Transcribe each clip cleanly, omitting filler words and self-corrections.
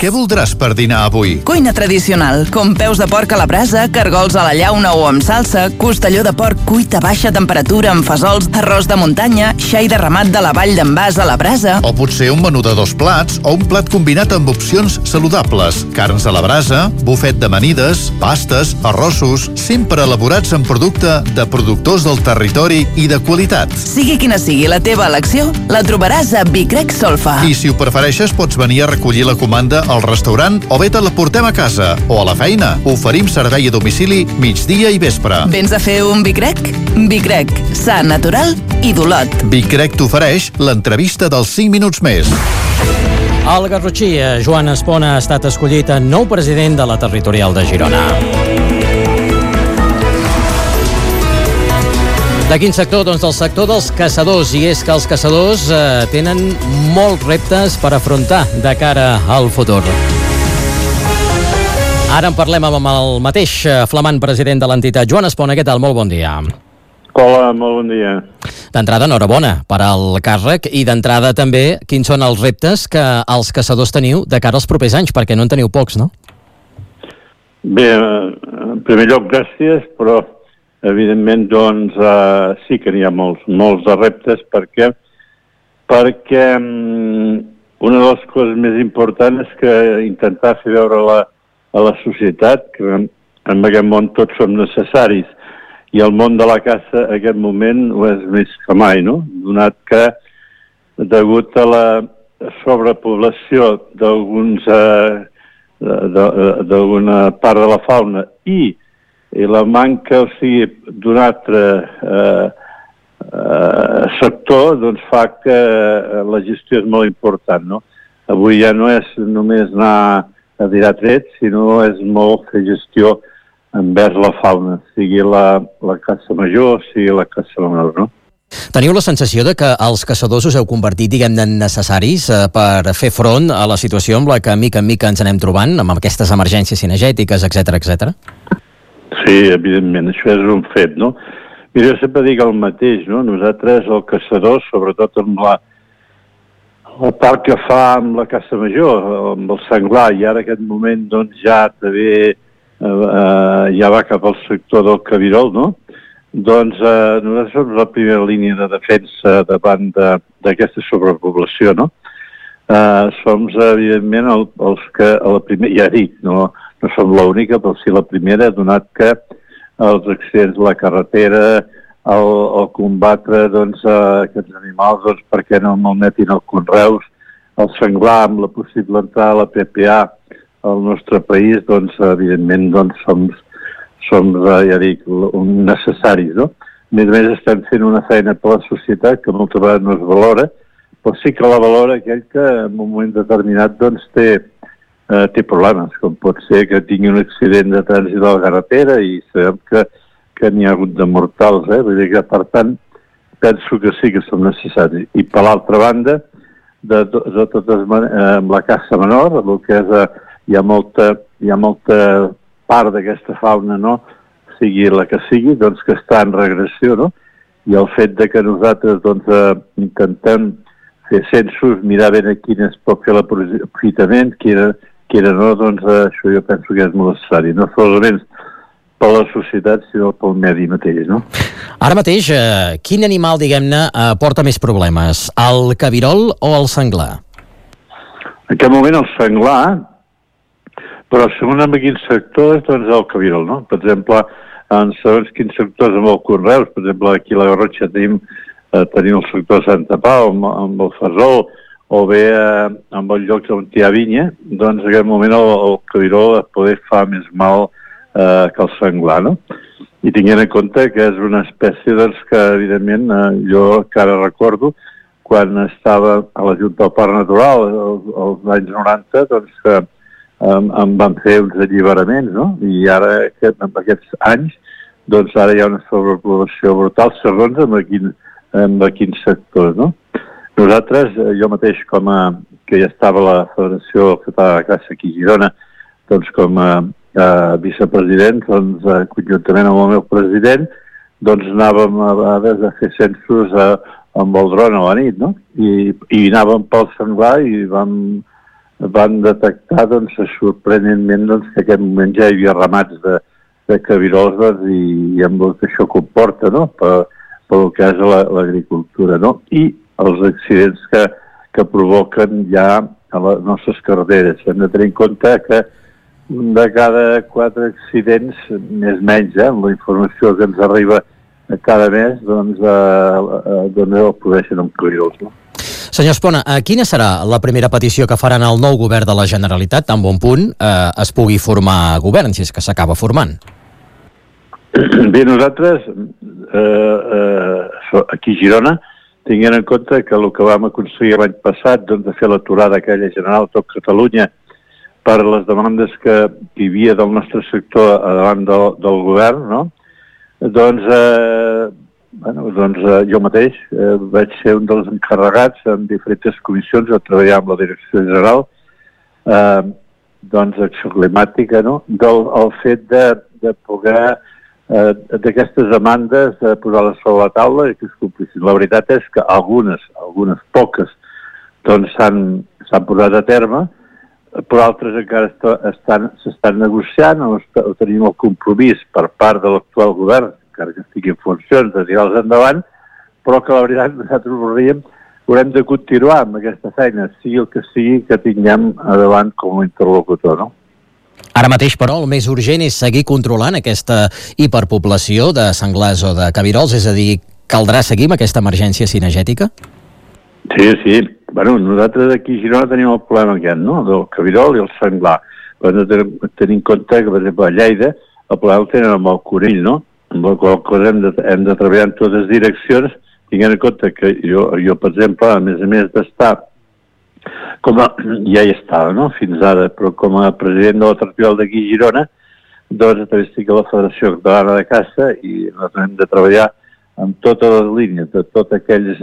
Què voldràs per dinar avui? Cuina tradicional, com peus de porc a la brasa, cargols a la llauna o amb salsa, costelló de porc cuit a baixa temperatura amb fesols, arròs de muntanya, xai de ramat de la vall d'en Bas a la brasa... O potser un menú de 2 plats o un plat combinat amb opcions saludables. Carns a la brasa, bufet d'amanides, pastes, arrossos, sempre elaborats amb producte de productors del territori i de qualitat. Sigui quina sigui la teva elecció, la trobaràs a Vicrec Solfa. I si ho prefereixes, pots venir a recollir la comanda al restaurant o bé te la portem a casa o a la feina. Oferim servei a domicili migdia i vespre. Vens a fer un Vicrec? Vicrec, sa, natural i d'Olot. Vicrec t'ofereix l'entrevista dels 5 minuts més. Al Garrotxí, Joan Espona ha estat escollit nou president de la Territorial de Girona. De quin sector? Doncs del sector dels caçadors, i és que els caçadors tenen molts reptes per afrontar de cara al futur. Ara en parlem amb el mateix flamant president de l'entitat, Joan Espona. Què tal? Molt bon dia. Hola, molt bon dia. D'entrada, enhorabona per al càrrec, i d'entrada també quins són els reptes que els caçadors teniu de cara als propers anys, perquè no en teniu pocs, no? Bé, en primer lloc, gràcies, però evidentment, doncs, sí que n'hi ha molts de reptes, perquè una de les coses més importants és que intentar fer veure a la societat que en aquest món tots som necessaris, i el món de la caça en aquest moment ho és més que mai, no? Donat que, degut a la sobrepoblació d'alguna part de la fauna i la manca, d'un altre sector, doncs fa que la gestió és molt important, no? Avui ja no és només anar a tirar trets, sinó és molt fer gestió envers la fauna, sigui la caça major, sigui la caça menor, no? Teniu la sensació de que els caçadors us heu convertit, diguem-ne, necessaris per fer front a la situació amb la que mica en mica ens anem trobant, amb aquestes emergències cinegètiques, etcètera, etcètera? Sí, evidentment, això és un fet, no? Mira, jo sempre dic el mateix, no? Nosaltres, el caçador, sobretot amb la part que fa amb la caça major, amb el senglar, i ara en aquest moment doncs ja també ja va cap al sector del cabirol, no? Doncs nosaltres som la primera línia de defensa davant d'aquesta sobrepoblació, no? Som, evidentment, els que a la primera, ja dic, no som l'única, però sí la primera, donat que els accidents a la carretera, el combatre aquests animals perquè no malmetin els conreus, el senglar amb la possible entrada a la PPA al nostre país, evidentment som, ja dic, necessaris, no? A més, estem fent una feina per la societat que moltes vegades no es valora, però sí que la valora aquell que en un moment determinat té problemes, com pot ser que tingui un accident de trànsit a la carretera, i sabem que n'hi ha hagut de mortals, vull dir que, per tant, penso que sí que som necessaris. I per l'altra banda, de totes maneres, amb la caça menor, el que és, hi ha molta part d'aquesta fauna, no?, sigui la que sigui, doncs que està en regressió, no? I el fet de que nosaltres, intentem fer censos, mirar ben a quin es pot fer l'aprofitament, quina no, això jo penso que és molt necessari, no solament per la societat, sinó pel medi mateix, no? Ara mateix, quin animal, diguem-ne, porta més problemes, el cabirol o el senglar? En aquest moment el senglar, però segons en quins sectors, el cabirol, no? Per exemple, en segons quins sectors amb el conreus, per exemple, aquí a la Garrotxa tenim el sector de Santa Pau, amb el fesol, o bé en els llocs on hi ha vinya, doncs en aquest moment el cabirol poder fa més mal que el senglar, no? I tinguent en compte que és una espècie que, evidentment, jo encara recordo, quan estava a la Junta del Parc Natural, als anys 90, que em van fer uns alliberaments, no? I ara, en aquests anys, ara hi ha una sobrepoblació brutal, segons en quins sectors, no? Nosaltres, jo mateix, que ja estava a la Federació Catalana de Caça aquí a Girona, com a vicepresident, conjuntament amb el meu president, anàvem a vegades a fer censos amb el dron a la nit, no? I anàvem pel senglar i vam van detectar sorprenentment que en aquest moment ja hi havia ramats de cabirols i amb el que això comporta, no? pel que és l'agricultura, no? I els accidents que provoquen ja a les nostres carreteres. Hem de tenir en compte que un de cada 4 accidents, més menys, amb la informació que ens arriba cada mes, el produeixen amb cabirols, no? Senyor Espona, quina serà la primera petició que faran al nou govern de la Generalitat, tan bon punt es pugui formar govern, si és que s'acaba formant? Bé, nosaltres, aquí a Girona, tinguent en compte que el que vam aconseguir l'any passat, de fer l'aturada aquella general a tot Catalunya per les demandes que hi havia del nostre sector davant del govern, no? Jo mateix vaig ser un dels encarregats en diferents comissions a treballar amb la Direcció General d'acció climàtica, no? El fet de poder d'aquestes demandes posar-les sobre la taula i que es complissin. La veritat és que algunes poques s'han posat a terme, però altres encara s'estan negociant o tenim el compromís per part de l'actual govern, encara que estigui en funcions, de tirar-los endavant, però que la veritat nosaltres haurem de continuar amb aquesta feina, sigui el que sigui que tinguem endavant com a interlocutor, no? Ara mateix, però, el més urgent és seguir controlant aquesta hiperpoblació de senglars o de cabirols, és a dir, caldrà seguir amb aquesta emergència cinegètica? Sí. Bueno, nosaltres aquí a Girona tenim el problema aquest, no?, del cabirol i el senglar. Però tenim en compte que, per exemple, a Lleida el problema el tenen amb el conill, no?, amb la qual cosa hem de treballar en totes direccions, tinguent en compte que jo, per exemple, a més d'estar ja hi estava, no?, fins ara, però com a president de la territorial d'aquí a Girona, també estic a la Federació Catalana de Caça i nosaltres hem de treballar amb totes les línies, de tots aquells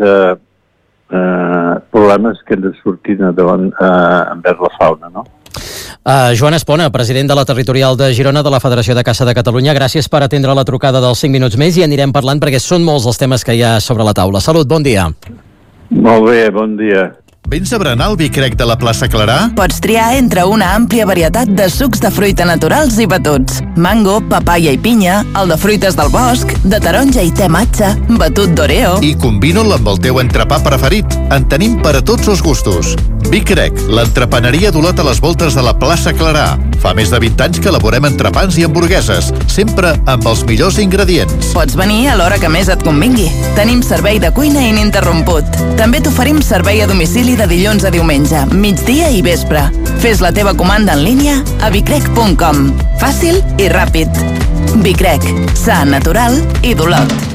problemes que han de sortir envers la fauna, no? Joan Espona, president de la territorial de Girona de la Federació de Caça de Catalunya, gràcies per atendre la trucada dels 5 minuts més i anirem parlant perquè són molts els temes que hi ha sobre la taula. Salut, bon dia. Molt bé, bon dia. Vens a berenar el vi crec de la plaça Clarà? Pots triar entre una àmplia varietat de sucs de fruita naturals i batuts. Mango, papaya i pinya, el de fruites del bosc, de taronja i te matxa, batut d'oreo... I combina'l amb el teu entrepà preferit. En tenim per a tots els gustos. Vi crec, l'entrepaneria d'Olot a les voltes de la plaça Clarà. Fa més de 20 anys que elaborem entrepans i hamburgueses, sempre amb els millors ingredients. Pots venir a l'hora que més et convingui. Tenim servei de cuina ininterromput. També t'oferim servei a domicili de dilluns a diumenge, migdia i vespre. Fes la teva comanda en línia a vicrec.com. Fàcil i ràpid. Vicrec, sa, natural i d'Olot.